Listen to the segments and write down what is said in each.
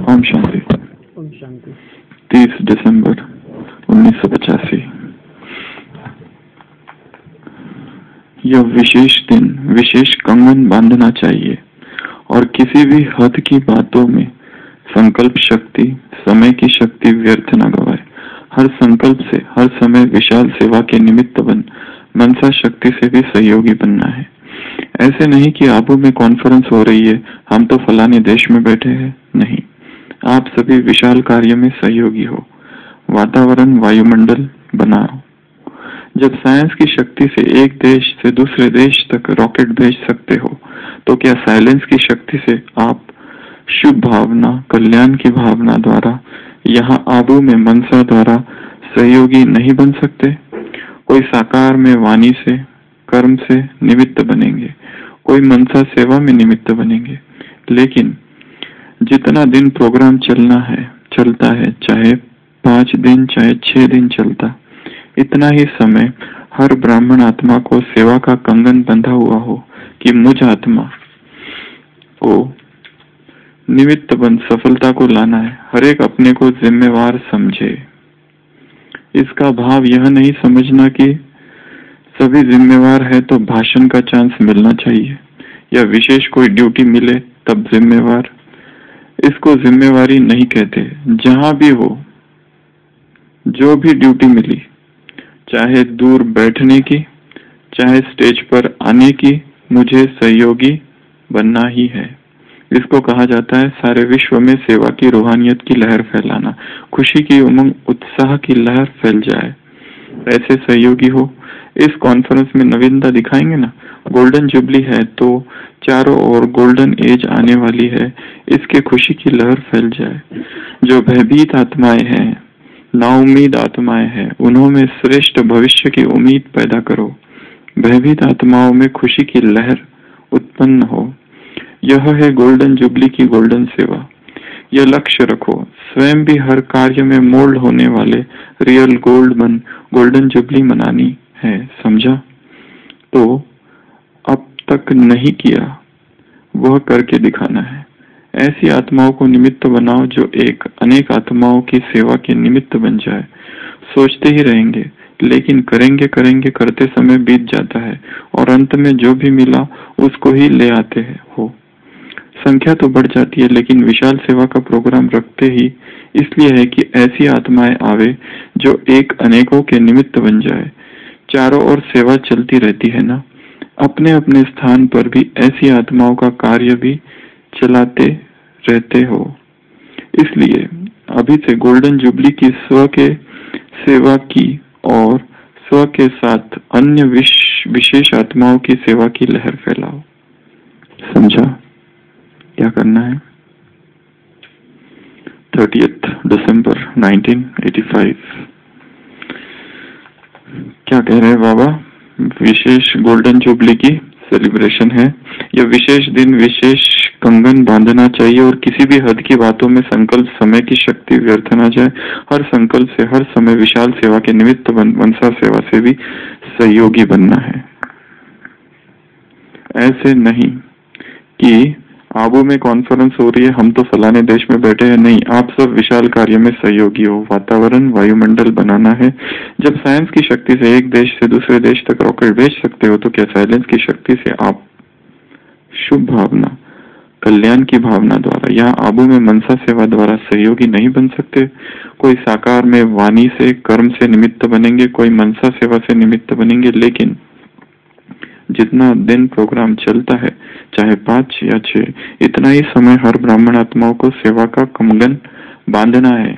ओम शांति। ओम शांति। 30 दिसंबर 1985। यह विशेष दिन विशेष कंगन बांधना चाहिए और किसी भी हद की बातों में संकल्प शक्ति, समय की शक्ति व्यर्थ न गवाए। हर संकल्प से हर समय विशाल सेवा के निमित्त बन मनसा शक्ति से भी सहयोगी बनना है। ऐसे नहीं कि आबू में कॉन्फ्रेंस हो रही है, हम तो फलाने देश में बैठे हैं। नहीं, आप सभी विशाल कार्य में सहयोगी हो। वातावरण वायुमंडल बनाओ। जब साइंस की शक्ति से एक देश से दूसरे देश तक रॉकेट भेज सकते हो, तो क्या साइलेंस की शक्ति से आप शुभ भावना, कल्याण की भावना द्वारा यहाँ आबू में मनसा द्वारा सहयोगी नहीं बन सकते? कोई साकार में वाणी से, कर्म से निमित्त बनेंगे, कोई मनसा सेवा में निमित्त बनेंगे। लेकिन जितना दिन प्रोग्राम चलता है, चाहे 5 दिन चाहे 6 दिन चलता, इतना ही समय हर ब्राह्मण आत्मा को सेवा का कंगन बंधा हुआ हो कि मुझ आत्मा को निमित्त बन सफलता को लाना है। हर एक अपने को जिम्मेवार समझे। इसका भाव यह नहीं समझना कि सभी जिम्मेवार है तो भाषण का चांस मिलना चाहिए या विशेष कोई ड्यूटी मिले तब जिम्मेवार। इसको जिम्मेवारी नहीं कहते। जहां भी हो, जो भी ड्यूटी मिली, चाहे दूर बैठने की, चाहे स्टेज पर आने की, मुझे सहयोगी बनना ही है। इसको कहा जाता है सारे विश्व में सेवा की रूहानियत की लहर फैलाना, खुशी की उमंग उत्साह की लहर फैल जाए। ऐसे सहयोगी हो। इस कॉन्फ्रेंस में नवीनता दिखाएंगे ना। गोल्डन जुबली है तो चारों ओर गोल्डन एज आने वाली है, इसके खुशी की लहर फैल जाए। जो भयभीत आत्माएं हैं, नाउम्मीद आत्माएं हैं, उन्होंने श्रेष्ठ भविष्य की उम्मीद पैदा करो। भयभीत आत्माओं में खुशी की लहर उत्पन्न हो। यह है गोल्डन जुबली की गोल्डन सेवा। यह लक्ष्य रखो, स्वयं भी हर कार्य में मोल्ड होने वाले रियल गोल्ड बन गोल्डन जुबली मनानी है। समझा? तो अब तक नहीं किया वह करके दिखाना है। ऐसी आत्माओं को निमित्त बनाओ जो एक अनेक आत्माओं की सेवा के निमित्त बन जाए। सोचते ही रहेंगे, लेकिन करेंगे करते समय बीत जाता है और अंत में जो भी मिला उसको ही ले आते हो। संख्या तो बढ़ जाती है, लेकिन विशाल सेवा का प्रोग्राम रखते ही इसलिए है कि ऐसी आत्माएं आवे जो एक अनेकों के निमित्त बन जाए। चारों ओर सेवा चलती रहती है ना। अपने अपने स्थान पर भी ऐसी आत्माओं का कार्य भी चलाते रहते हो। इसलिए अभी से गोल्डन जुबली की स्व के सेवा की और स्व के साथ अन्य विशेष आत्माओं की सेवा की लहर फैलाओ। समझा क्या करना है? 30 दिसंबर 1985। क्या कह रहे हैं बाबा? विशेष गोल्डन जुबली की सेलिब्रेशन है। यह विशेष दिन विशेष कंगन बांधना चाहिए और किसी भी हद की बातों में संकल्प समय की शक्ति व्यर्थ न जाए। हर संकल्प से हर समय विशाल सेवा के निमित्त मनसा सेवा से भी सहयोगी बनना है। ऐसे नहीं कि आबू में कॉन्फ्रेंस हो रही है, हम तो फलाने देश में बैठे हैं। नहीं, आप सब विशाल कार्य में सहयोगी हो। वातावरण वायुमंडल बनाना है। जब साइंस की शक्ति से एक देश से दूसरे देश तक रॉकेट भेज सकते हो, तो क्या साइलेंस की शक्ति से आप शुभ भावना, कल्याण की भावना द्वारा यहाँ आबू में मनसा सेवा द्वारा सहयोगी नहीं बन सकते? कोई साकार में वाणी से, कर्म से निमित्त बनेंगे, कोई मनसा सेवा से निमित्त बनेंगे। लेकिन जितना दिन प्रोग्राम चलता है, चाहे 5 या 6, इतना ही समय हर ब्राह्मण आत्माओं को सेवा का कंगन बांधना है।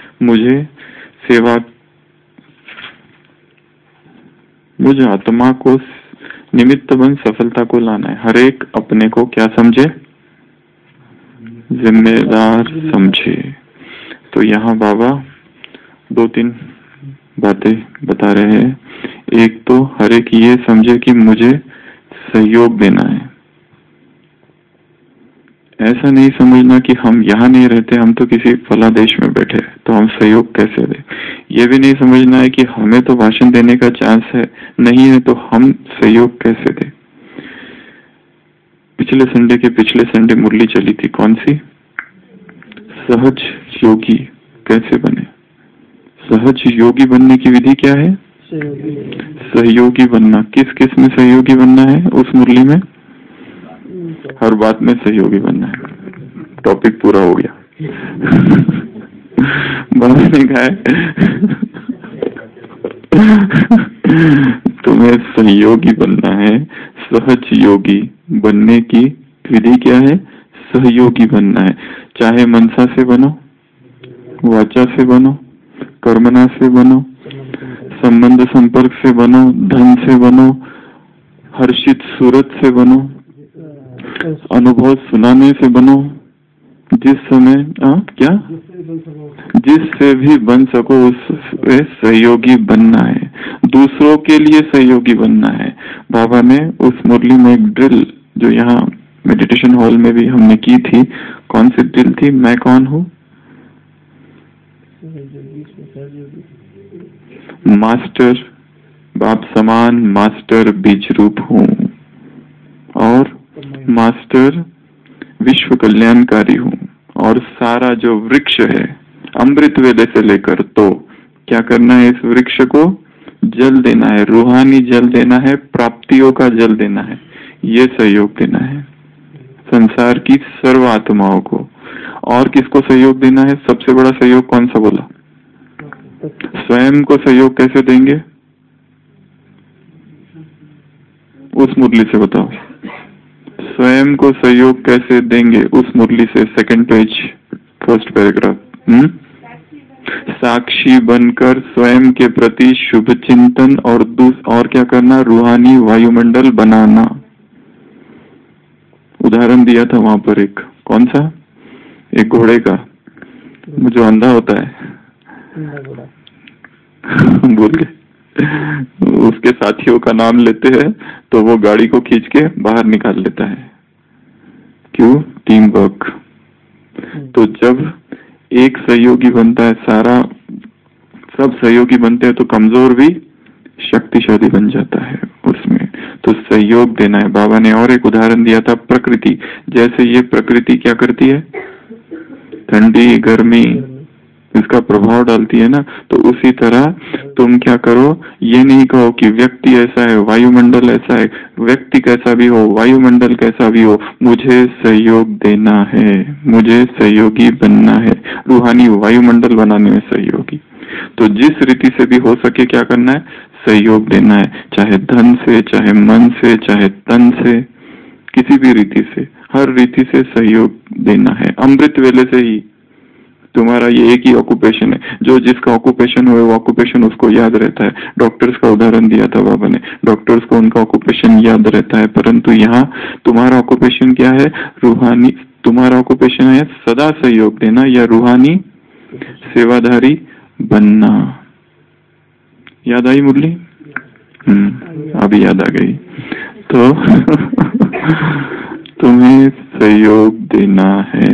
मुझ आत्मा को निमित्त बन सफलता को लाना है। हर एक अपने को क्या समझे? जिम्मेदार समझे। तो यहाँ बाबा 2-3 बातें बता रहे हैं। एक तो हर एक ये समझे कि मुझे सहयोग देना है। ऐसा नहीं समझना कि हम यहाँ नहीं रहते, हम तो किसी फला देश में बैठे हैं, तो हम सहयोग कैसे दें। ये भी नहीं समझना है कि हमें तो भाषण देने का चांस है नहीं है, तो हम सहयोग कैसे दें। पिछले संडे मुरली चली थी, कौन सी? सहज योगी कैसे बने? सहज योगी बनने की विधि क्या है? सहयोगी बनना। किस किस में सहयोगी बनना है? उस मुरली में हर बात में सहयोगी बनना है। टॉपिक पूरा हो गया। बाबा ने कहा है तुम्हें सहयोगी बनना है। सहज योगी बनने की विधि क्या है? सहयोगी बनना है। चाहे मनसा से बनो, वाचा से बनो, कर्मणा से बनो, संबंध संपर्क से बनो, धन से बनो, हर्षित सूरत से बनो, अनुभव सुनाने से बनो, जिस समय क्या जिससे भी बन सको उससे सहयोगी बनना है। दूसरों के लिए सहयोगी बनना है। बाबा ने उस मुरली में एक ड्रिल जो यहाँ मेडिटेशन हॉल में भी हमने की थी, कौन सी ड्रिल थी? मैं कौन हूँ? मास्टर बाप समान मास्टर बीज रूप हूँ और मास्टर विश्व कल्याणकारी हूँ। और सारा जो वृक्ष है अमृत वेले से लेकर तो क्या करना है? इस वृक्ष को जल देना है, रूहानी जल देना है, प्राप्तियों का जल देना है, ये सहयोग देना है संसार की सर्व आत्माओं को। और किसको सहयोग देना है? सबसे बड़ा सहयोग कौन सा बोला? स्वयं को सहयोग कैसे देंगे? उस मुरली से बताओ। स्वयं को सहयोग कैसे देंगे? उस मुरली से, सेकंड पेज, फर्स्ट पैराग्राफ। साक्षी बनकर स्वयं के प्रति शुभ चिंतन और क्या करना? रूहानी वायुमंडल बनाना। उदाहरण दिया था वहां पर एक, कौन सा? एक घोड़े का जो अंधा होता है भूल गए, उसके साथियों का नाम लेते हैं तो वो गाड़ी को खींच के बाहर निकाल लेता है। क्यों? Team work. तो जब एक सहयोगी बनता है, सारा सब सहयोगी बनते हैं तो कमजोर भी शक्तिशाली बन जाता है उसमें। तो सहयोग देना है। बाबा ने और एक उदाहरण दिया था, प्रकृति। जैसे ये प्रकृति क्या करती है? ठंडी गर्मी इसका प्रभाव डालती है ना, तो उसी तरह तुम क्या करो? ये नहीं कहो कि व्यक्ति ऐसा है, वायुमंडल ऐसा है, व्यक्ति कैसा भी हो, वायुमंडल कैसा भी हो, मुझे सहयोग देना है, मुझे सहयोगी बनना है, रूहानी वायुमंडल बनाने में सहयोगी। तो जिस रीति से भी हो सके क्या करना है? सहयोग देना है, चाहे धन से, चाहे मन से, चाहे तन से, किसी भी रीति से, हर रीति से सहयोग देना है। अमृत वेले से ही तुम्हारा ये एक ही ऑक्यूपेशन है, जो जिसका ऑक्यूपेशन हो वो ऑक्यूपेशन उसको याद रहता है। डॉक्टर्स का उदाहरण दिया था बाबा ने, डॉक्टर्स को उनका ऑक्यूपेशन याद रहता है, परंतु यहाँ तुम्हारा ऑक्यूपेशन क्या है? रूहानी। तुम्हारा ऑक्यूपेशन है सदा सहयोग देना या रूहानी सेवाधारी बनना। याद आई मुरली? अभी याद आ गई। तो तुम्हें सहयोग देना है।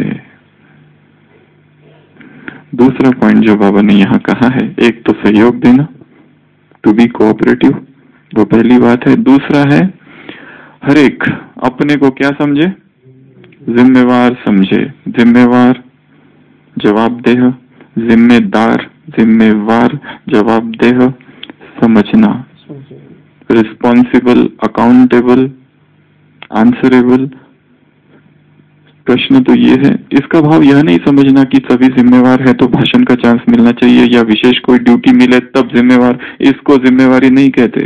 दूसरा पॉइंट जो बाबा ने यहाँ कहा है, एक तो सहयोग देना, टू बी कोऑपरेटिव, वो पहली बात है। दूसरा है हर एक अपने को क्या समझे? जिम्मेवार समझे। जिम्मेवार, जवाबदेह, जिम्मेदार, जिम्मेवार, जवाबदेह, समझना, रिस्पॉन्सिबल, अकाउंटेबल, आंसरेबल। प्रश्न तो ये है, इसका भाव यह नहीं समझना कि सभी जिम्मेवार है तो भाषण का चांस मिलना चाहिए या विशेष कोई ड्यूटी मिले तब जिम्मेवार, इसको जिम्मेवारी नहीं कहते।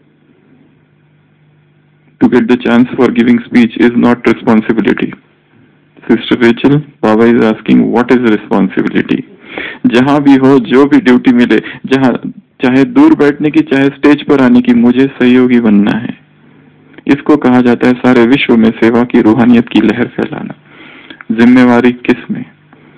To get the chance for giving speech is not responsibility. Sister Rachel, बाबा is asking what is responsibility. जहां भी हो, जो भी ड्यूटी मिले, जहां चाहे दूर बैठने की, चाहे स्टेज पर आने की, मुझे सहयोगी बनना है। इसको कहा जाता है सारे विश्व में सेवा की, रूहानियत की लहर फैलाना। जिम्मेवारी किस में?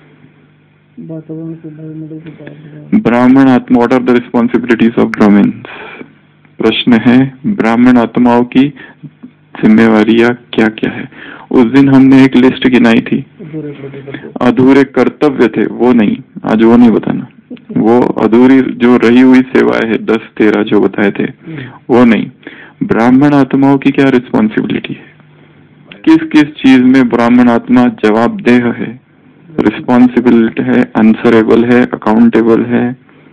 ब्राह्मण आत्मा। What are the responsibilities of Brahmins? प्रश्न है ब्राह्मण आत्माओं की जिम्मेवारियां क्या क्या है। उस दिन हमने एक लिस्ट गिनाई थी, अधूरे कर्तव्य थे, वो नहीं, आज वो नहीं बताना। वो अधूरी जो रही हुई सेवाएं है 10-13 जो बताए थे, वो नहीं। ब्राह्मण आत्माओं की क्या रिस्पॉन्सिबिलिटी है? किस किस चीज में ब्राह्मण आत्मा जवाबदेह है? रिस्पॉन्सिबिलिटी है, आंसरेबल है, अकाउंटेबल है।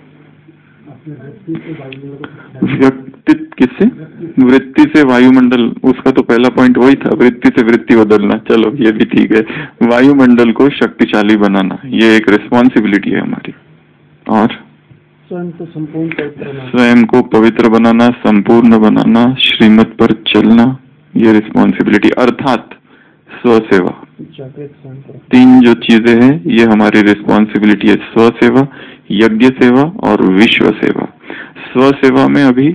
व्यक्तित्व किससे? वृत्ति से वायुमंडल, उसका तो पहला पॉइंट वही था, वृत्ति से वृत्ति बदलना। चलो ये भी ठीक है। वायुमंडल को शक्तिशाली बनाना, ये एक रिस्पॉन्सिबिलिटी है हमारी। और स्वयं को पवित्र बनाना, संपूर्ण बनाना, श्रीमत पर चलना, ये रिस्पॉन्सिबिलिटी, अर्थात स्वसेवा। तीन जो चीजें हैं ये हमारी रिस्पॉन्सिबिलिटी है, स्वसेवा, यज्ञ सेवा और विश्व सेवा। स्वसेवा में अभी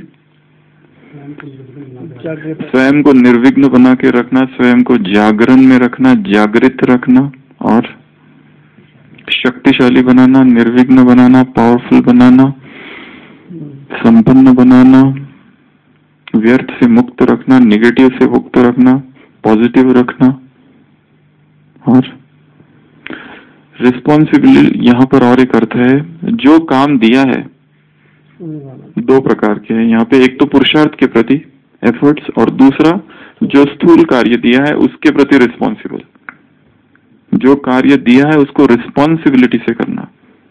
स्वयं को निर्विघ्न बना के रखना, स्वयं को जागरण में रखना, जागृत रखना, और शक्तिशाली बनाना, निर्विघ्न बनाना, पावरफुल बनाना, संपन्न बनाना, व्यर्थ से मुक्त रखना, निगेटिव से मुक्त रखना, पॉजिटिव रखना। और रिस्पॉन्सिबिलिटी यहाँ पर और एक अर्थ है, जो काम दिया है दो प्रकार के हैं यहाँ पे, एक तो पुरुषार्थ के प्रति एफर्ट्स, और दूसरा जो स्थूल कार्य दिया है उसके प्रति रिस्पॉन्सिबल। जो कार्य दिया है उसको रिस्पॉन्सिबिलिटी से करना,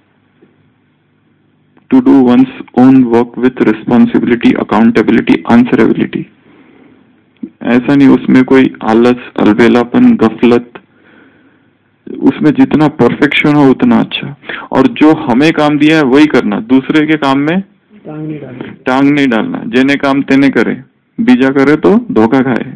to do one's own work with responsibility, accountability, answerability. ऐसा नहीं उसमें कोई आलस, अलबेलापन, गफलत, उसमें जितना परफेक्शन हो उतना अच्छा। और जो हमें काम दिया है वही करना, दूसरे के काम में टांग नहीं डालना। जेने काम तेने करे, बीजा करे तो धोखा खाए।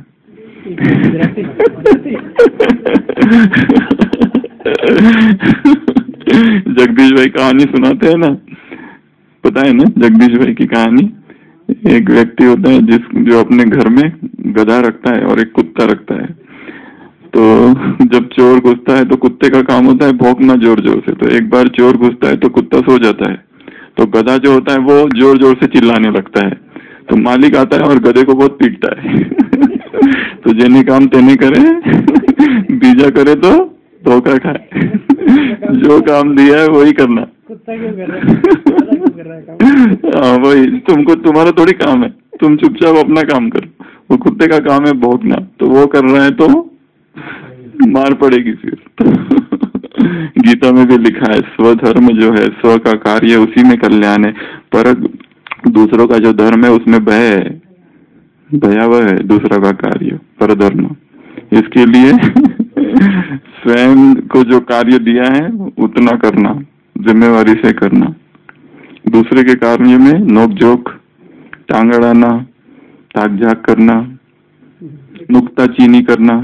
जगदीश भाई कहानी सुनाते हैं ना, पता है ना जगदीश भाई की कहानी? एक व्यक्ति होता है जो अपने घर में गधा रखता है और एक कुत्ता रखता है। तो जब चोर घुसता है तो कुत्ते का काम होता है भौंकना जोर जोर से। तो एक बार चोर घुसता है तो कुत्ता सो जाता है, तो गधा जो होता है वो जोर जोर से चिल्लाने लगता है। तो मालिक आता है और गधे को बहुत पीटता है। तो जेने काम तेने करे, बीजा करे तो धोखा खाए। जो काम दिया है वही करना। कुत्ता क्यों कर रहा है? हाँ वही, तुमको तुम्हारा थोड़ी काम है, तुम चुपचाप अपना काम करो। वो कुत्ते का काम है भौंकना, तो वो कर रहा है तो मार पड़ेगी फिर। गीता में भी लिखा है, स्वधर्म जो है, स्व का कार्य उसी में कल्याण है, पर दूसरों का जो धर्म है उसमें भय है, भयावह है दूसरा का कार्य, परधर्म। इसके लिए स्वयं को जो कार्य दिया है उतना करना, जिम्मेवारी से करना। दूसरे के कार्य में नोक-झोंक, टांग अड़ाना, ताक-झाक करना, नुक्ताचीनी करना।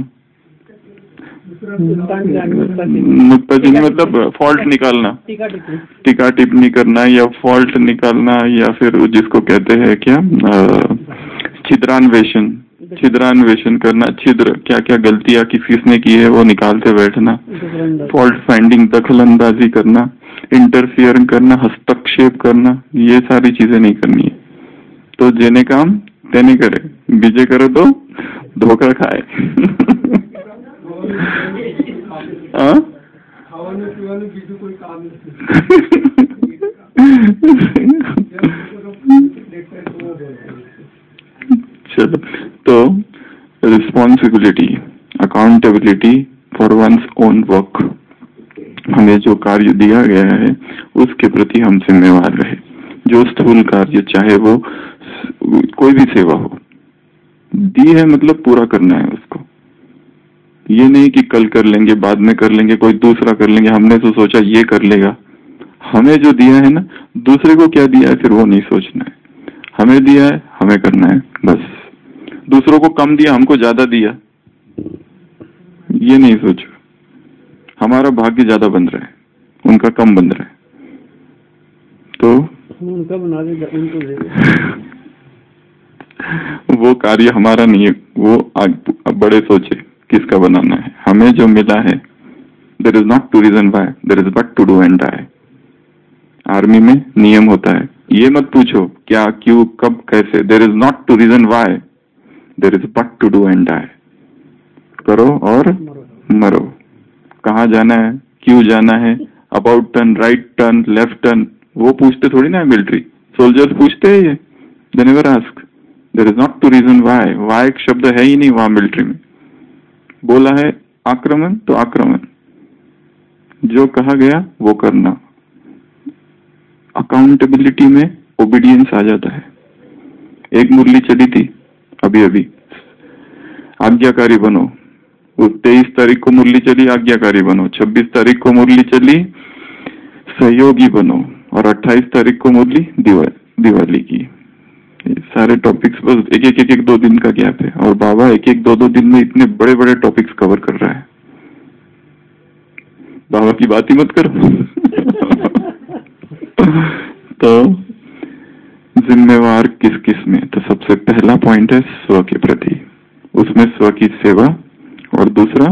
नुक्ताचीनी मतलब फॉल्ट निकालना, टीका टिप्पणी करना या फॉल्ट निकालना, या फिर जिसको कहते हैं क्या छिद्रान्वेषण, छिद्रान्वेषण करना। छिद्र क्या क्या गलतियां किसने की है वो निकालते बैठना। फॉल्ट फाइंडिंग, दखल अंदाजी करना, इंटरफियर करना, हस्तक्षेप करना, ये सारी चीजें नहीं करनी है। तो जेने काम तेने करे, बीजे करे तो धोखा खाए। चलो, तो responsibility, accountability for one's own work. हमें जो कार्य दिया गया है उसके प्रति हम जिम्मेवार रहे। जो स्थूल कार्य, चाहे वो कोई भी सेवा हो, दी है मतलब पूरा करना है उसको। ये नहीं कि कल कर लेंगे, बाद में कर लेंगे, कोई दूसरा कर लेंगे, हमने तो सोचा ये कर लेगा। हमें जो दिया है ना, दूसरे को क्या दिया है फिर वो नहीं सोचना है। हमें दिया है, हमें करना है बस। दूसरों को कम दिया, हमको ज्यादा दिया, ये नहीं सोचो। हमारा भाग्य ज्यादा बन रहा है, उनका कम बन रहा है, तो उनका बना दे, उनको दे दे। वो कार्य हमारा नहीं है, वो बड़े सोचे किसका बनाना है। हमें जो मिला है, there is not to reason why, there is but to do and die. Army में नियम होता है, ये मत पूछो क्या, क्यों, कब, कैसे। There is not to reason why, there is but to do and die. करो और मरो। कहाँ जाना है, क्यों जाना है, about turn, right turn, left turn, वो पूछते थोड़ी ना है मिलिट्री। सोल्जर्स पूछते हैं ये, they never ask. There is not to reason why, why एक शब्द है ही नहीं वहां मिलिट्री में। बोला है आक्रमण तो आक्रमण, जो कहा गया वो करना। अकाउंटेबिलिटी में ओबीडियंस आ जाता है। एक मुरली चली थी अभी अभी, आज्ञाकारी बनो। वो 23 तारीख को मुरली चली, आज्ञाकारी बनो। 26 तारीख को मुरली चली, सहयोगी बनो। और 28 तारीख को मुरली दिवाली की। सारे टॉपिक्स बस एक 2 दिन का गैप है, और बाबा एक 2 दिन में इतने बड़े बड़े टॉपिक्स कवर कर रहा है। बाबा की बात ही मत करो। तो जिम्मेवार किस किस में? तो सबसे पहला पॉइंट है स्व के प्रति, उसमें स्व की सेवा। और दूसरा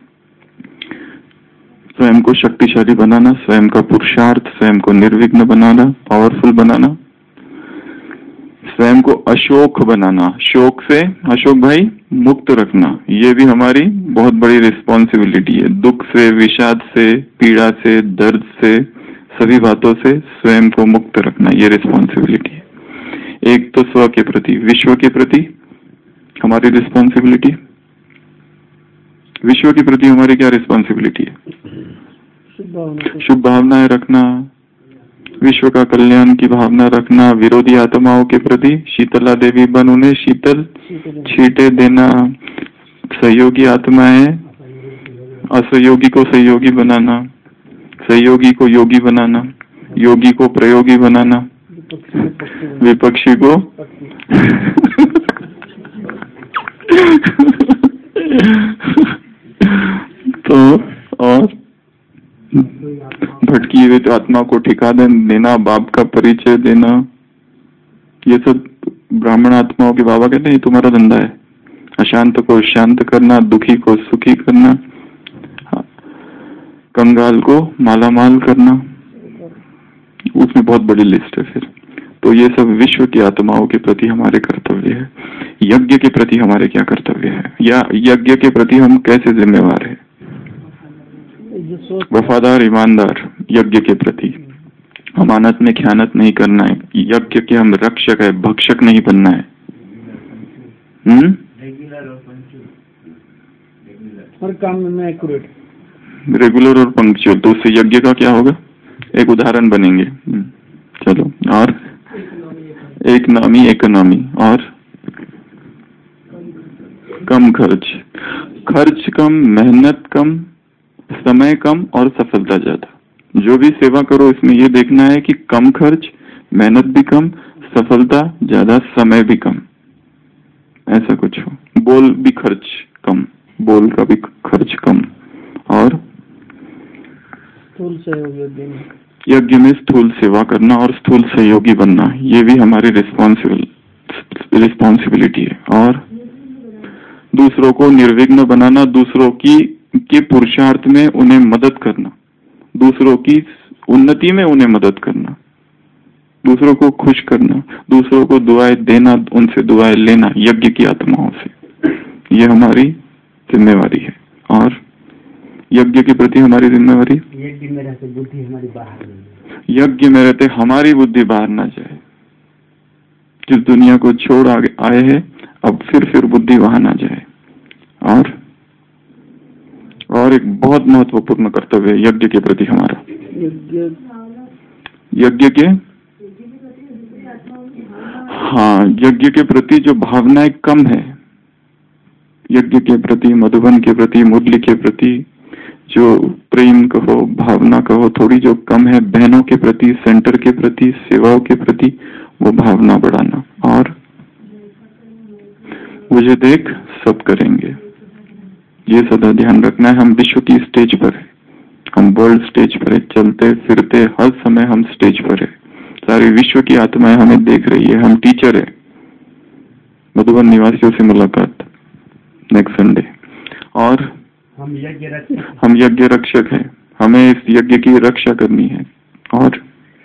स्वयं को शक्तिशाली बनाना, स्वयं का पुरुषार्थ, स्वयं को निर्विघ्न बनाना, पावरफुल बनाना, स्वयं को अशोक बनाना, शोक से अशोक भाई मुक्त रखना। ये भी हमारी बहुत बड़ी रिस्पॉन्सिबिलिटी है। दुख से, विषाद से, पीड़ा से, दर्द से, सभी बातों से स्वयं को मुक्त रखना, ये रिस्पॉन्सिबिलिटी है। एक तो स्व के प्रति। विश्व के प्रति हमारी रिस्पॉन्सिबिलिटी, विश्व के प्रति हमारी क्या रिस्पॉन्सिबिलिटी है? शुभ भावनाएं रखना, विश्व का कल्याण की भावना रखना। विरोधी आत्माओं के प्रति शीतला देवी बन उन्हें शीतल छींटे देना। सहयोगी आत्माएं, असहयोगी को सहयोगी बनाना, सहयोगी को योगी बनाना, योगी को प्रयोगी बनाना, विपक्षी को तो और भटकी हुई आत्मा को ठिकाना देना, बाप का परिचय देना। ये सब ब्राह्मण आत्माओं के बाबा कहते हैं तुम्हारा धंधा है। अशांत को शांत करना, दुखी को सुखी करना, कंगाल को मालामाल करना। उसमें बहुत बड़ी लिस्ट है फिर। तो ये सब विश्व की आत्माओं के प्रति हमारे कर्तव्य है। यज्ञ के प्रति हमारे क्या कर्तव्य है, या यज्ञ के प्रति हम कैसे जिम्मेवार है? वफादार, ईमानदार यज्ञ के प्रति। अमानत में ख्यानत नहीं करना है। यज्ञ के हम रक्षक है, भक्षक नहीं बनना है। हर काम में एक्यूरेट, रेगुलर और पंक्चुअल। तो उससे यज्ञ का क्या होगा? एक उदाहरण बनेंगे। चलो, और एक नामी इकोनॉमी, और कम खर्च। खर्च कम, मेहनत कम, समय कम और सफलता ज्यादा। जो भी सेवा करो इसमें ये देखना है कि कम खर्च, मेहनत भी कम, सफलता ज्यादा, समय भी कम, ऐसा कुछ हो। बोल भी खर्च कम, बोल का भी खर्च कम। और स्थूल सहयोगी, यज्ञ में स्थूल सेवा करना और स्थूल सहयोगी बनना, ये भी हमारी रिस्पॉन्सिबिलिटी है। और दूसरों को निर्विघ्न बनाना, दूसरों के पुरुषार्थ में उन्हें मदद करना, दूसरों की उन्नति में उन्हें मदद करना, दूसरों को खुश करना, दूसरों को दुआएं देना, उनसे दुआएं लेना यज्ञ की आत्माओं से। ये हमारी जिम्मेवारी है। और यज्ञ के प्रति हमारी जिम्मेवारी, यज्ञ में रहते बुद्धि हमारी बाहर नहीं, यज्ञ में रहते हमारी बुद्धि बाहर ना जाए। जिस दुनिया को छोड़ आए हैं अब फिर बुद्धि वहां ना जाए। और एक बहुत महत्वपूर्ण कर्तव्य है यज्ञ के प्रति हमारा। यज्ञ के यज्ञ के प्रति जो भावनाएं कम है, यज्ञ के प्रति, मधुबन के प्रति, मुरली के प्रति जो प्रेम कहो, भावना कहो, थोड़ी जो कम है, बहनों के प्रति, सेंटर के प्रति, सेवाओं के प्रति, वो भावना बढ़ाना। और मुझे देख सब करेंगे, ये सदा ध्यान रखना है। हम विश्व की स्टेज पर है, हम वर्ल्ड स्टेज पर है, चलते फिरते हर समय हम स्टेज पर है। सारी विश्व की आत्माएं हमें देख रही है। हम टीचर है। मधुबन निवासियों से मुलाकात नेक्स्ट संडे। और हम यज्ञ रक्षक है। हमें इस यज्ञ की रक्षा करनी है। और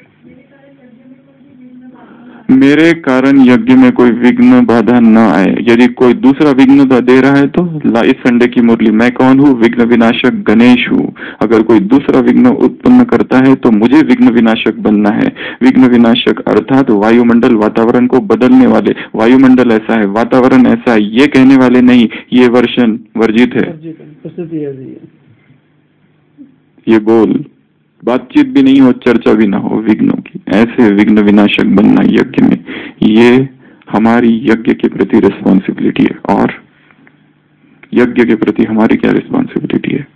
मेरे कारण यज्ञ में कोई विघ्न बाधा न आए। यदि कोई दूसरा विघ्न दे रहा है तो इस संडे की मुरली, मैं कौन हूँ? विघ्न विनाशक गणेश हूँ। अगर कोई दूसरा विघ्न उत्पन्न करता है तो मुझे विघ्न विनाशक बनना है। विघ्न विनाशक अर्थात वायुमंडल, वातावरण को बदलने वाले। वायुमंडल ऐसा है, वातावरण ऐसा है, ये कहने वाले नहीं, ये वर्षन वर्जित है। ये बोल, बातचीत भी नहीं हो, चर्चा भी ना हो विघ्नों की, ऐसे विघ्न विनाशक बनना यज्ञ में, ये हमारी यज्ञ के प्रति रिस्पॉन्सिबिलिटी है। और यज्ञ के प्रति हमारी क्या रिस्पॉन्सिबिलिटी है?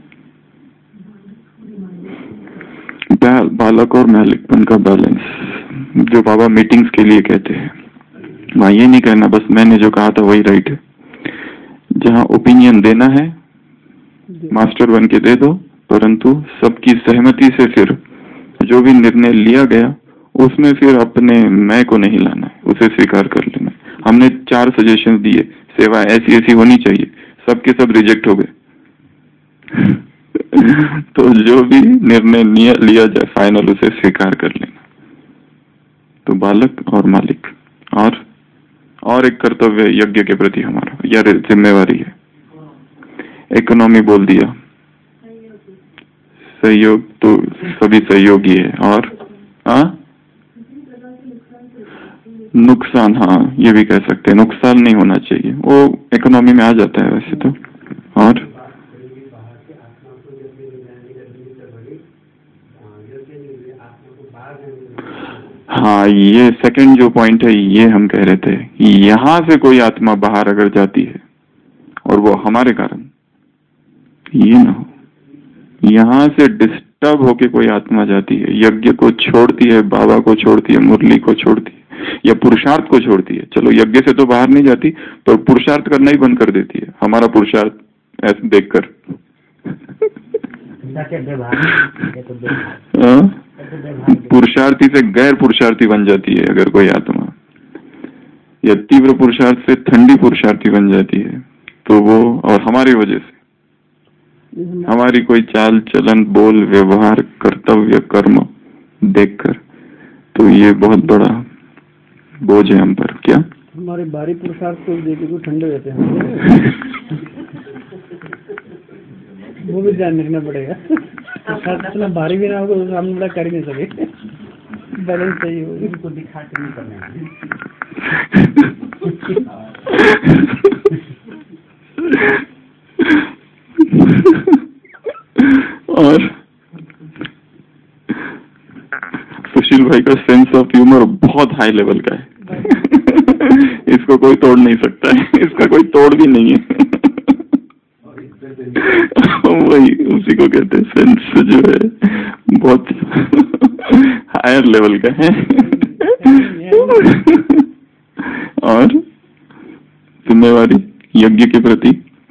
बालक और मालिकपन का बैलेंस, जो बाबा मीटिंग्स के लिए कहते हैं, वहां ये नहीं कहना बस मैंने जो कहा था वही राइट है। जहां ओपिनियन देना है मास्टर बन के दे दो, परंतु सबकी सहमति से फिर जो भी निर्णय लिया गया उसमें फिर अपने मैं को नहीं लाना है, उसे स्वीकार कर लेना है। हमने 4 सजेशन दिए, सेवा ऐसी ऐसी होनी चाहिए, सबके सब रिजेक्ट हो गए तो जो भी निर्णय लिया जाए फाइनल उसे स्वीकार कर लेना। तो बालक और मालिक, और एक कर्तव्य यज्ञ के प्रति हमारा या जिम्मेवारी है। इकोनॉमी बोल दिया, सहयोग तो सभी सहयोगी है। और नुकसान, हाँ ये भी कह सकते हैं, नुकसान नहीं होना चाहिए, वो इकोनॉमी में आ जाता है वैसे तो। और हाँ, ये सेकंड जो पॉइंट है ये हम कह रहे थे, यहाँ से कोई आत्मा बाहर अगर जाती है और वो हमारे कारण, ये ना हो, यहाँ से डिस्टर्ब होके कोई आत्मा जाती है, यज्ञ को छोड़ती है, बाबा को छोड़ती है, मुरली को छोड़ती है या पुरुषार्थ को छोड़ती है। चलो यज्ञ से तो बाहर नहीं जाती, पर पुरुषार्थ करना ही बंद कर देती है हमारा पुरुषार्थ ऐसे देखकर पुरुषार्थी से गैर पुरुषार्थी बन जाती है अगर कोई आत्मा, या तीव्र पुरुषार्थ से ठंडी पुरुषार्थी बन जाती है, तो वो और हमारी वजह से हमारी कोई चाल चलन, बोल, व्यवहार, कर्तव्य, कर्म देखकर, तो ये बहुत बड़ा बोझ है हम पर। क्या हमारे बाहरी पुरुषार्थ को देखे को ठंडे रहते हैं वो भी ध्यान रखना पड़ेगा इतना भारी भी ना होगा तो सामने बड़ा कर नहीं सके, बैलेंस सही हो, इनको दिखा के नहीं करना और सुशील भाई का सेंस ऑफ ह्यूमर बहुत हाई लेवल का है इसको कोई तोड़ नहीं सकता है, इसका कोई तोड़ भी नहीं है वही उसी को कहते हैं सेंस जो है बहुत हायर लेवल का है और जिम्मेवारी यज्ञ के प्रति,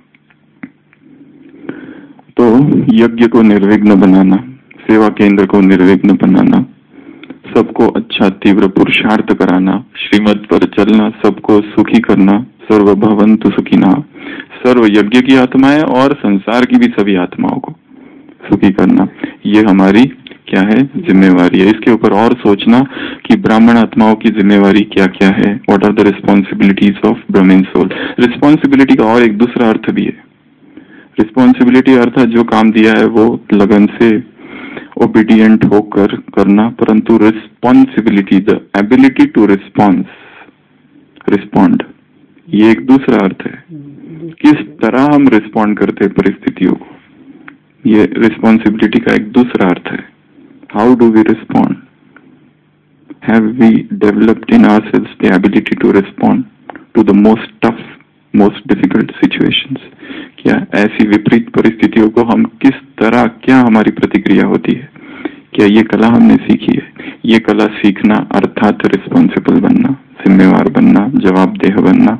तो यज्ञ को निर्विघ्न बनाना, सेवा केंद्र को निर्विघ्न बनाना, सबको अच्छा तीव्र पुरुषार्थ कराना, श्रीमत पर चलना, सबको सुखी करना, सर्वभवन्तु सुखिनः, सर्व यज्ञ की आत्माएं और संसार की भी सभी आत्माओं को सुखी करना, ये हमारी क्या है? जिम्मेवारी है। इसके ऊपर और सोचना कि ब्राह्मण आत्माओं की जिम्मेवारी क्या क्या है, what are the responsibilities of Brahmin soul. Responsibility का और एक दूसरा अर्थ भी है। रिस्पॉन्सिबिलिटी अर्थात जो काम दिया है वो लगन से ओबीडियंट होकर करना, परंतु responsibility the ability to respond, ये एक दूसरा अर्थ है। किस तरह हम रिस्पॉन्ड करते हैं परिस्थितियों को, ये रिस्पॉन्सिबिलिटी का एक दूसरा अर्थ है। How do we respond? Have we developed in ourselves the ability to respond to the most tough, most difficult situations? क्या ऐसी विपरीत परिस्थितियों को हम किस तरह, क्या हमारी प्रतिक्रिया होती है? क्या ये कला हमने सीखी है? ये कला सीखना अर्थात रिस्पॉन्सिबल बनना, जिम्मेवार बनना, जवाबदेह बनना,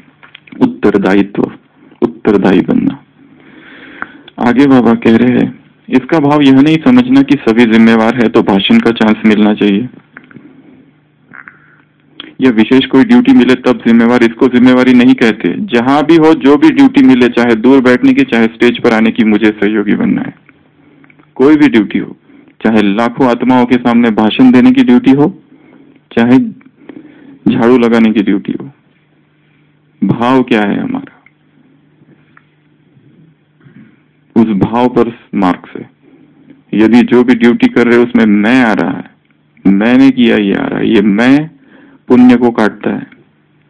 उत्तरदायी बनना। आगे बाबा कह रहे हैं, इसका भाव यह नहीं समझना कि सभी जिम्मेवार है तो भाषण का चांस मिलना चाहिए, या विशेष कोई ड्यूटी मिले तब जिम्मेवार, इसको जिम्मेवारी नहीं कहते। जहां भी हो, जो भी ड्यूटी मिले, चाहे दूर बैठने की, चाहे स्टेज पर आने की, मुझे सहयोगी बनना है। कोई भी ड्यूटी हो, चाहे लाखों आत्माओं के सामने भाषण देने की ड्यूटी हो, चाहे झाड़ू लगाने की ड्यूटी हो, भाव क्या है हमारा, उस भाव पर मार्क्स है। यदि जो भी ड्यूटी कर रहे उसमें मैं आ रहा है, मैंने किया ये आ रहा है, ये मैं पुण्य को काटता है,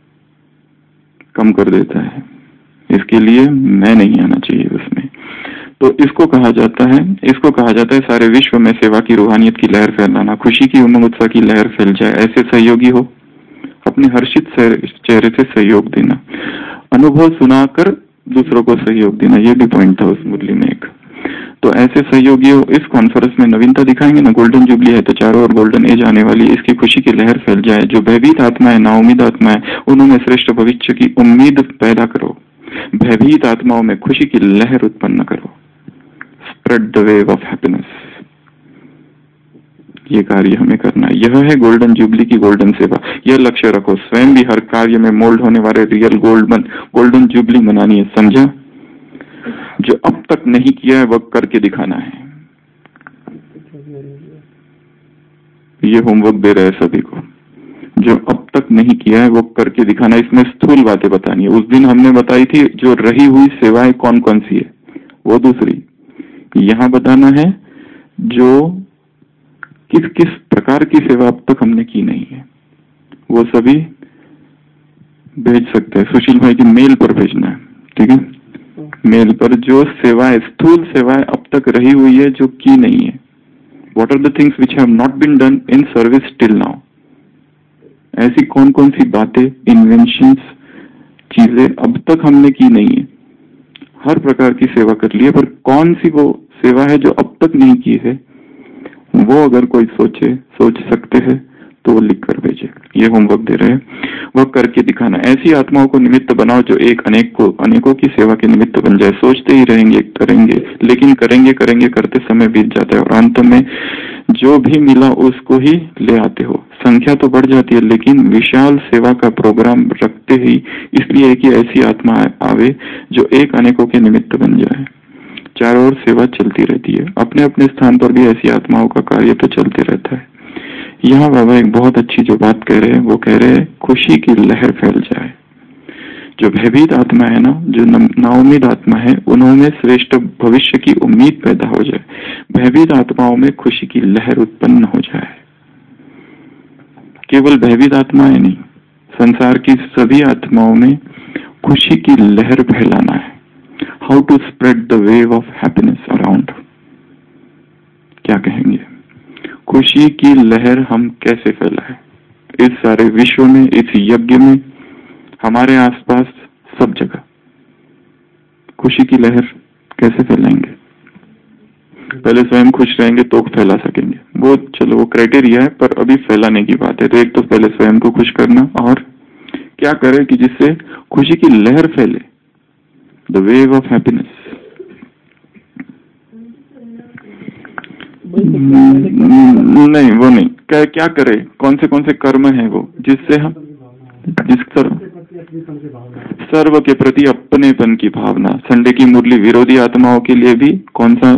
कम कर देता है, इसके लिए मैं नहीं आना चाहिए उसमें। तो इसको कहा जाता है सारे विश्व में सेवा की रूहानियत की लहर फैलाना, खुशी की उमंग उत्साह की लहर फैल जाए, ऐसे सहयोगी हो, अपने हर्षित चेहरे से सहयोग देना, अनुभव सुनाकर दूसरों को सहयोग देना, ये भी पॉइंट था उस मुरली में एक। तो ऐसे सहयोगी हो, इस कॉन्फ्रेंस में नवीनता दिखाएंगे ना, गोल्डन जुबली है तो चारों ओर गोल्डन एज आने वाली, इसकी खुशी की लहर फैल जाए, जो भयभीत आत्मा है, नाउम्मीद आत्मा है, उन्होंने श्रेष्ठ भविष्य की उम्मीद पैदा करो, भयभीत आत्माओं में खुशी की लहर उत्पन्न करो, spread the wave of happiness. ये कार्य हमें करना है, यह है गोल्डन जुबली की गोल्डन सेवा। यह लक्ष्य रखो, स्वयं भी हर कार्य में मोल्ड होने वाले रियल गोल्डन जुबली मनानी है, समझा? जो अब तक नहीं किया है वह करके दिखाना है। ये होमवर्क दे रहे हैं सभी को, जो अब तक नहीं किया है वो करके दिखाना। इसमें स्थूल बातें बतानी है। उस दिन हमने बताई थी जो रही हुई सेवाएं कौन कौन सी है, वो दूसरी। यहाँ बताना है जो किस किस प्रकार की सेवा अब तक हमने की नहीं है, वो सभी भेज सकते हैं। सुशील भाई की मेल पर भेजना है, ठीक है? मेल पर जो सेवाएं, स्थूल सेवाएं अब तक रही हुई है जो की नहीं है, what are the things which have not been done in service till now. ऐसी कौन कौन सी बातें, इन्वेंशंस, चीजें अब तक हमने की नहीं है। हर प्रकार की सेवा कर ली है, पर कौन सी वो सेवा है जो अब तक नहीं की है, वो अगर कोई सोच सकते हैं तो वो लिख कर भेजे। ये होमवर्क दे रहे हैं, वह करके दिखाना। ऐसी आत्माओं को निमित्त बनाओ जो एक अनेकों की सेवा के निमित्त बन जाए। सोचते ही रहेंगे, करेंगे, लेकिन करेंगे करते समय बीत जाता है और अंत में जो भी मिला उसको ही ले आते हो। संख्या तो बढ़ जाती है लेकिन विशाल सेवा का प्रोग्राम रखते ही इसलिए कि ऐसी आत्मा आवे जो एक अनेकों के निमित्त बन जाए। चारों ओर सेवा चलती रहती है, अपने अपने स्थान पर भी ऐसी आत्माओं का कार्य तो चलते रहता है। यहाँ बाबा एक बहुत अच्छी जो बात कह रहे हैं, वो कह रहे हैं खुशी की लहर फैल जाए। जो भयभीत आत्मा है ना, जो नाउम्मीद आत्मा है, उन्होंने श्रेष्ठ भविष्य की उम्मीद पैदा हो जाए। भयभीत आत्माओं में खुशी की लहर उत्पन्न हो जाए। केवल भयभीत आत्माएं नहीं, संसार की सभी आत्माओं में खुशी की लहर फैलाना है। How to spread the wave of happiness around, क्या कहेंगे? खुशी की लहर हम कैसे फैलाएं इस सारे विश्व में, इस यज्ञ में, हमारे आसपास, सब जगह खुशी की लहर कैसे फैलाएंगे? पहले स्वयं खुश रहेंगे तो फैला सकेंगे। वो चलो वो क्राइटेरिया है, पर अभी फैलाने की बात है। तो एक तो पहले स्वयं को खुश करना, और क्या करें कि जिससे खुशी की लहर फैले, द वेव ऑफ हैप्पीनेस। नहीं, वो नहीं, क्या करे, कौन से कर्म है वो जिससे हम सर्व के प्रति अपनेपन की भावना। संडे की मुरली विरोधी आत्माओं के लिए भी कौन सा?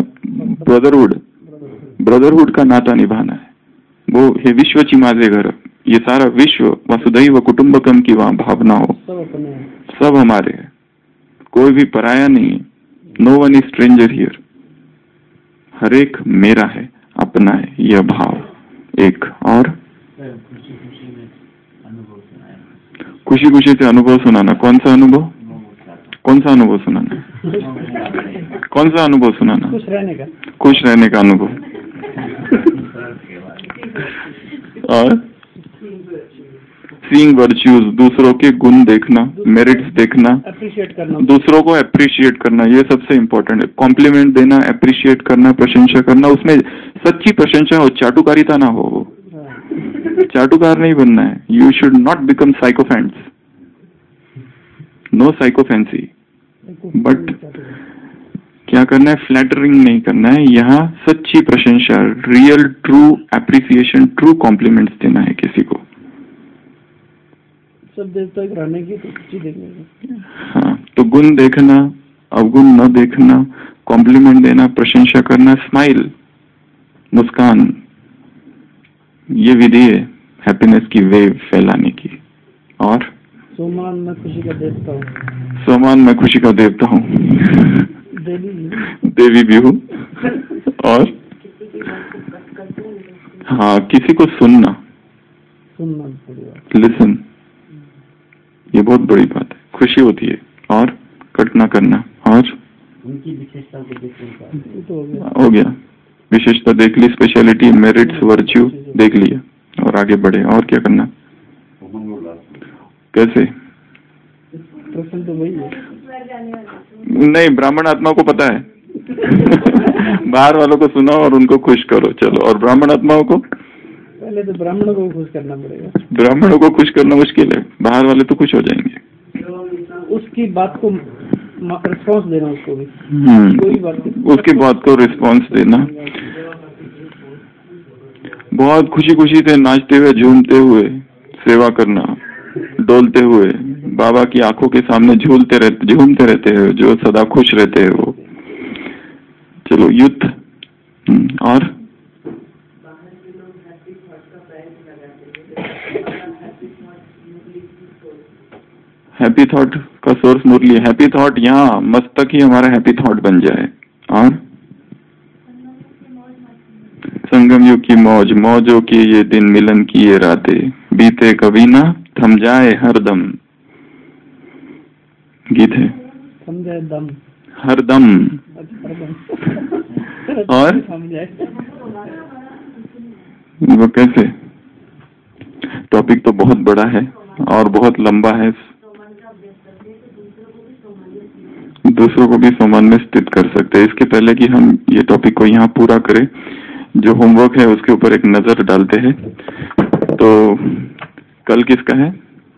ब्रदरहुड का नाता निभाना है। वो है विश्वची माझे घर, ये सारा विश्व वसुधैव कुटुंबकम की वहां भावना हो, सब हमारे है, कोई भी पराया नहीं है। No one is stranger here, हर एक मेरा है, अपना है, यह भाव एक। और खुशी खुशी से अनुभव सुनाना। कौन सा अनुभव सुनाना? कौन सा अनुभव सुनाना? खुश रहने का अनुभव। और सीइंग वर्च्यूज, दूसरों के गुण देखना, मेरिट्स देखना, अप्रिशिएट करना, दूसरों को अप्रिशिएट करना, ये सबसे इम्पोर्टेंट है। कॉम्प्लीमेंट देना, अप्रिशिएट करना, प्रशंसा करना, उसमें सच्ची प्रशंसा हो, चाटुकारिता ना हो। वो चाटुकार नहीं बनना है। You should not become sycophants, no sycophancy, but क्या करना है? फ्लैटरिंग नहीं करना है। यहाँ सच्ची प्रशंसा, real true appreciation, true compliments देना है किसी को। सब देवता रहने की तो खुशी देखने की। हाँ, तो गुण देखना, अवगुण न देखना, कॉम्प्लीमेंट देना, प्रशंसा करना, स्माइल, मुस्कान, ये विधि है हैप्पीनेस की वेव फैलाने की। और सोमान मैं खुशी का देवता हूँ, सोमान मैं खुशी का देवता हूँ, देवी भी हूँ। और हाँ, किसी को सुनना, लिसन, ये बहुत बड़ी बात है, खुशी होती है। और कट ना करना, और उनकी विशेषता को देखने तो हो गया। विशेषता देख ली, स्पेशलिटी, मेरिट्स, वर्च्यू देख लिया और आगे बढ़े। और क्या करना? कैसे? प्रश्न तो वही है। नहीं, ब्राह्मण आत्मा को पता है। बाहर वालों को सुनाओ और उनको खुश करो, चलो। और ब्राह्मण आत्माओं को पहले तो ब्राह्मणों को खुश करना पड़ेगा। ब्राह्मणों को खुश करना मुश्किल है, बाहर वाले तो खुश हो जाएंगे। उसकी बात को रिस्पॉन्स देना, उसको भी उसकी बात को रिस्पॉन्स देना। बहुत खुशी खुशी से नाचते हुए, झूमते हुए सेवा करना, डोलते हुए बाबा की आंखों के सामने झूमते रहते हैं, जो सदा खुश रहते हैं वो। चलो, युद्ध। और हैप्पी थॉट का सोर्स मुरली। हैप्पी थॉट यहाँ मस्तक ही हमारा हैप्पी थॉट बन जाए। और संगम युग की मौज, मौजों के ये दिन, मिलन की ये रातें, बीते कभी ना, थम जाए हर दम। गीत है, थम जाए दम, हर दम। और वो कैसे? टॉपिक तो बहुत बड़ा है और बहुत लंबा है। दूसरों को भी सम्मान में स्थित कर सकते हैं। इसके पहले कि हम ये टॉपिक को यहाँ पूरा करें, जो होमवर्क है उसके ऊपर एक नजर डालते हैं। तो कल किसका है?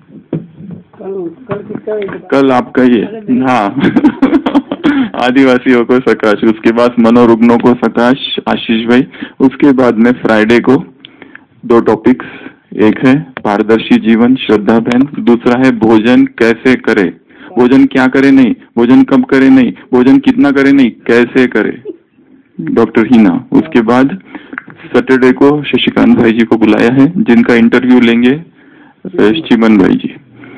कल किसका है? कल आपका ही है। हाँ। आदिवासियों को सकाश, उसके बाद मनोरुग्नों को सकाश आशीष भाई। उसके बाद में फ्राइडे को 2 टॉपिक्स, एक है पारदर्शी जीवन श्रद्धा बहन, दूसरा है भोजन कैसे करे। भोजन क्या करे नहीं, भोजन कब करे नहीं, भोजन कितना करे नहीं, कैसे करे, डॉक्टर हीना। उसके बाद सैटरडे को शशिकांत भाई जी को बुलाया है, जिनका इंटरव्यू लेंगे चिमन भाई जी।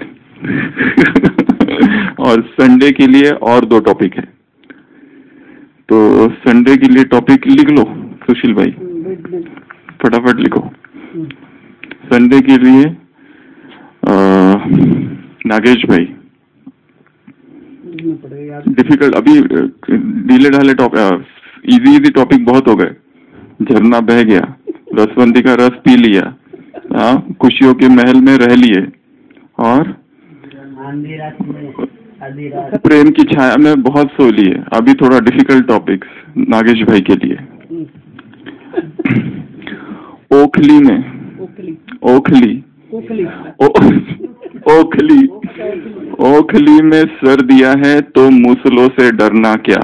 और संडे के लिए और 2 टॉपिक है। तो संडे के लिए टॉपिक लिख लो सुशील भाई, फटाफट लिखो। संडे के लिए नागेश भाई, डिफिकल्ट अभी ढीले ढाले टॉपिक, इजी टॉपिक बहुत हो गए। झरना बह गया, रसवंती का रस पी लिया, खुशियों के महल में रह लिए, और प्रेम की छाया में बहुत सो लिए। अभी थोड़ा डिफिकल्ट टॉपिक्स नागेश भाई के लिए। ओखली में, ओखली में सर दिया है तो मूसलों से डरना क्या।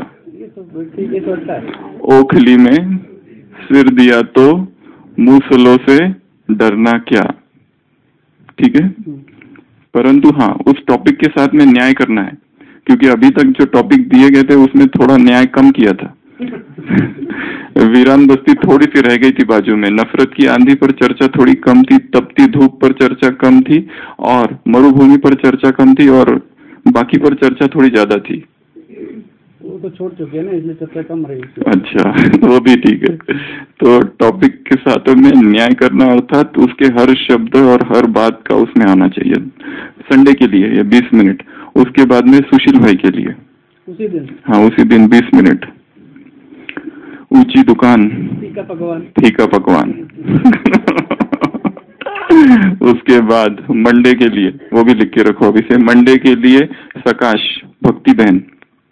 ओखली में सिर दिया तो मूसलों से डरना क्या। ठीक है, परंतु हाँ, उस टॉपिक के साथ में न्याय करना है, क्योंकि अभी तक जो टॉपिक दिए गए थे उसमें थोड़ा न्याय कम किया था। वीरान बस्ती थोड़ी सी रह गई थी बाजू में, नफरत की आंधी पर चर्चा थोड़ी कम थी, तपती धूप पर चर्चा कम थी, और मरुभूमि पर चर्चा कम थी, और बाकी पर चर्चा थोड़ी ज्यादा थी। वो तो छोड़ चुके हैं ना, इसलिए चर्चा कम रही। अच्छा, वो भी ठीक है। तो टॉपिक के साथ में न्याय करना, अर्थात उसके हर शब्द और हर बात का उसमें आना चाहिए। संडे के लिए ये 20 मिनट। उसके बाद में सुशील भाई के लिए उसी दिन, हाँ उसी दिन 20 मिनट। ऊंची दुकान, फीका पकवान। उसके बाद मंडे के लिए, वो भी लिख के रखो अभी से, मंडे के लिए सकाश भक्ति बहन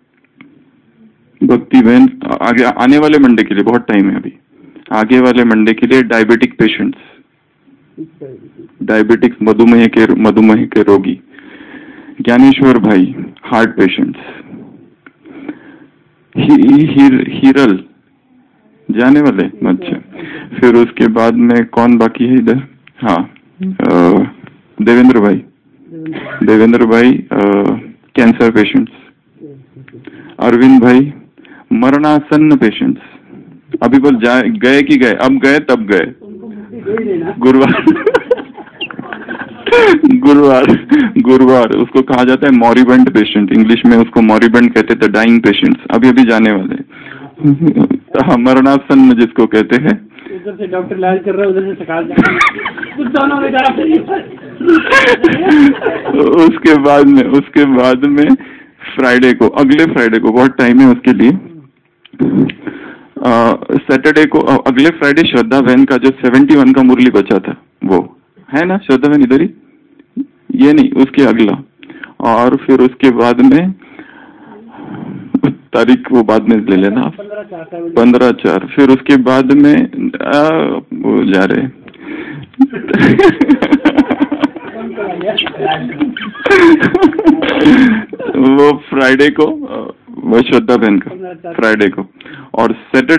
आगे आने वाले मंडे के लिए बहुत टाइम है अभी। आगे वाले मंडे के लिए डायबिटिक पेशेंट्स, डायबिटिक्स मधुमेह के रोगी। ज्ञानेश्वर भाई हार्ट पेशेंट्स। हिरल जाने वाले। अच्छा, फिर उसके बाद में कौन बाकी है इधर? हाँ, देवेंद्र भाई कैंसर पेशेंट्स। अरविंद भाई मरणासन्न पेशेंट्स। अभी बोल गए कि गए, अब गए तब गए। गुरुवार उसको कहा जाता है मॉरिबेंड पेशेंट, इंग्लिश में उसको मॉरिबेंड कहते थे, डाइंग पेशेंट्स। अभी जाने वाले। हाँ, मरणासन्न जिसको कहते हैं। उधर से डॉक्टर इलाज कर रहा है, उधर से सकाल उसके बाद में फ्राइडे को, अगले फ्राइडे को बहुत टाइम है उसके लिए। सैटरडे को, अगले फ्राइडे श्रद्धा बहन का जो 71 का मुरली बचा था वो है ना, श्रद्धा बहन इधर ही, ये नहीं उसके अगला। और फिर उसके बाद में तारीख वो बाद में ले लेना आप, 15/4। फिर उसके बाद में वो जा रहे वो फ्राइडे को, वो श्रद्धा बहन का फ्राइडे को। और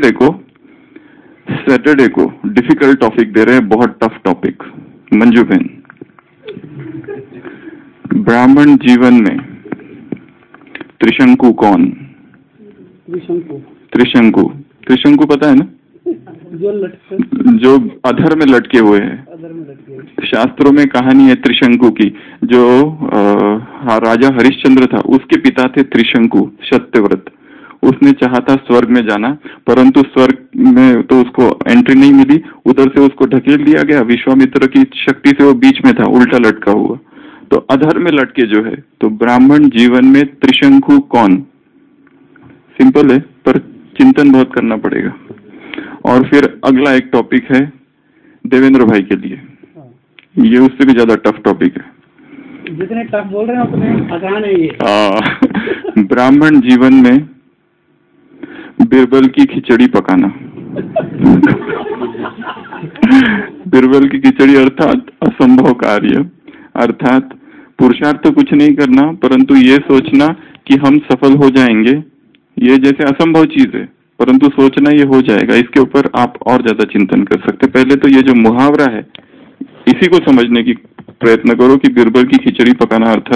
सैटरडे को डिफिकल्ट टॉपिक दे रहे हैं, बहुत टफ टॉपिक, मंजू बहन। ब्राह्मण जीवन में त्रिशंकु कौन? त्रिशंकु पता है ना, जो अधर में लटके हुए हैं। शास्त्रों में कहानी है त्रिशंकु की, जो राजा हरिश्चंद्र था उसके पिता थे त्रिशंकु सत्यव्रत। उसने चाहा था स्वर्ग में जाना, परंतु स्वर्ग में तो उसको एंट्री नहीं मिली, उधर से उसको ढकेल दिया गया। विश्वामित्र की शक्ति से वो बीच में था, उल्टा लटका हुआ, तो अधर में लटके जो है। तो ब्राह्मण जीवन में त्रिशंकु कौन? सिंपल है, पर चिंतन बहुत करना पड़ेगा। और फिर अगला एक टॉपिक है देवेंद्र भाई के लिए, ये उससे भी ज्यादा टफ टॉपिक है। जितने टफ बोल रहे हैं उतने आसान है ये। ब्राह्मण जीवन में बिरबल की खिचड़ी पकाना। बिरबल की खिचड़ी अर्थात असंभव कार्य, अर्थात पुरुषार्थ तो कुछ नहीं करना, परंतु ये सोचना कि हम सफल हो जाएंगे, ये जैसे असंभव चीज है, परंतु सोचना ये हो जाएगा। इसके ऊपर आप और ज्यादा चिंतन कर सकते। पहले तो ये जो मुहावरा है इसी को समझने की प्रयत्न करो कि बिरबल की खिचड़ी पकाना अर्थात